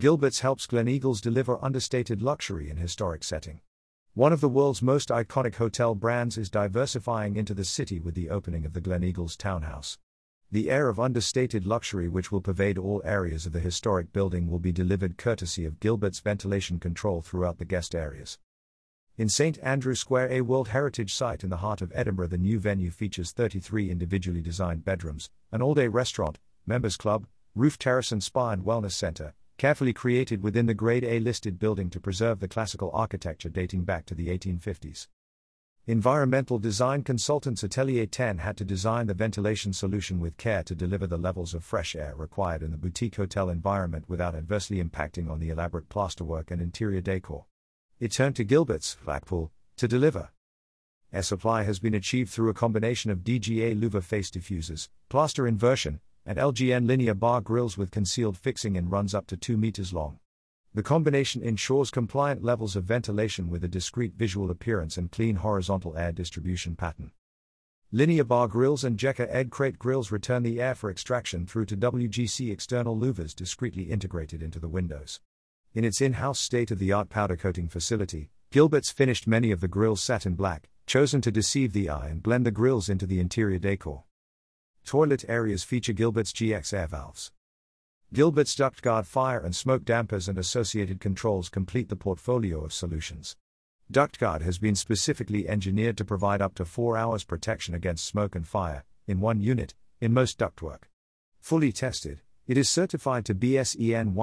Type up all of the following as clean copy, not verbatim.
Gilbert's helps Gleneagles deliver understated luxury in historic setting. One of the world's most iconic hotel brands is diversifying into the city with the opening of the Gleneagles Townhouse. The air of understated luxury which will pervade all areas of the historic building will be delivered courtesy of Gilbert's ventilation control throughout the guest areas. In St Andrew Square, a World Heritage Site in the heart of Edinburgh, the new venue features 33 individually designed bedrooms, an all-day restaurant, members club, roof terrace and spa and wellness centre, carefully created within the Grade A listed building to preserve the classical architecture dating back to the 1850s. Environmental design consultants Atelier 10 had to design the ventilation solution with care to deliver the levels of fresh air required in the boutique hotel environment without adversely impacting on the elaborate plasterwork and interior decor. It turned to Gilbert's, Blackpool, to deliver. Air supply has been achieved through a combination of DGA louver face diffusers, plaster inversion, and LGN linear bar grills with concealed fixing and runs up to 2 meters long. The combination ensures compliant levels of ventilation with a discrete visual appearance and clean horizontal air distribution pattern. Linear bar grills and Jekka egg crate grills return the air for extraction through to WGC external louvers discreetly integrated into the windows. In its in-house state-of-the-art powder coating facility, Gilbert's finished many of the grills satin black, chosen to deceive the eye and blend the grills into the interior decor. Toilet areas feature Gilbert's GX air valves. Gilbert's DuctGuard fire and smoke dampers and associated controls complete the portfolio of solutions. DuctGuard has been specifically engineered to provide up to 4 hours protection against smoke and fire, in one unit, in most ductwork. Fully tested, it is certified to BSEN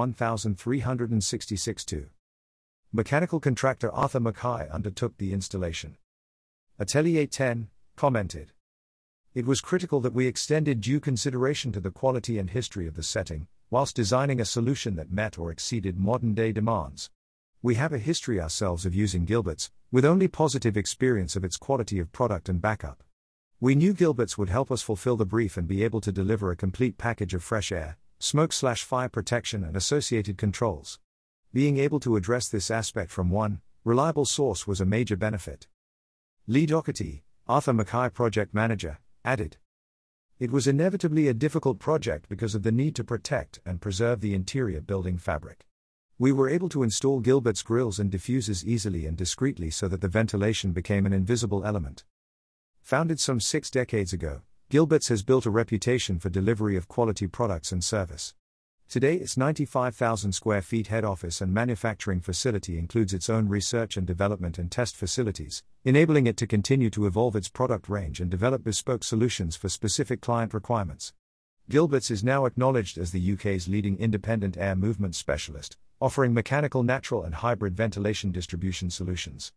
13662. Mechanical contractor Arthur Mackay undertook the installation. Atelier 10 commented, "It was critical that we extended due consideration to the quality and history of the setting, whilst designing a solution that met or exceeded modern-day demands. We have a history ourselves of using Gilbert's, with only positive experience of its quality of product and backup. We knew Gilbert's would help us fulfill the brief and be able to deliver a complete package of fresh air, smoke/fire protection and associated controls. Being able to address this aspect from one reliable source was a major benefit." Lee Doherty, Arthur Mackay project manager, added, "It was inevitably a difficult project because of the need to protect and preserve the interior building fabric. We were able to install Gilbert's grills and diffusers easily and discreetly so that the ventilation became an invisible element." Founded some 6 decades ago, Gilbert's has built a reputation for delivery of quality products and service. Today its 95,000 square feet head office and manufacturing facility includes its own research and development and test facilities, enabling it to continue to evolve its product range and develop bespoke solutions for specific client requirements. Gilbert's is now acknowledged as the UK's leading independent air movement specialist, offering mechanical, natural and hybrid ventilation distribution solutions.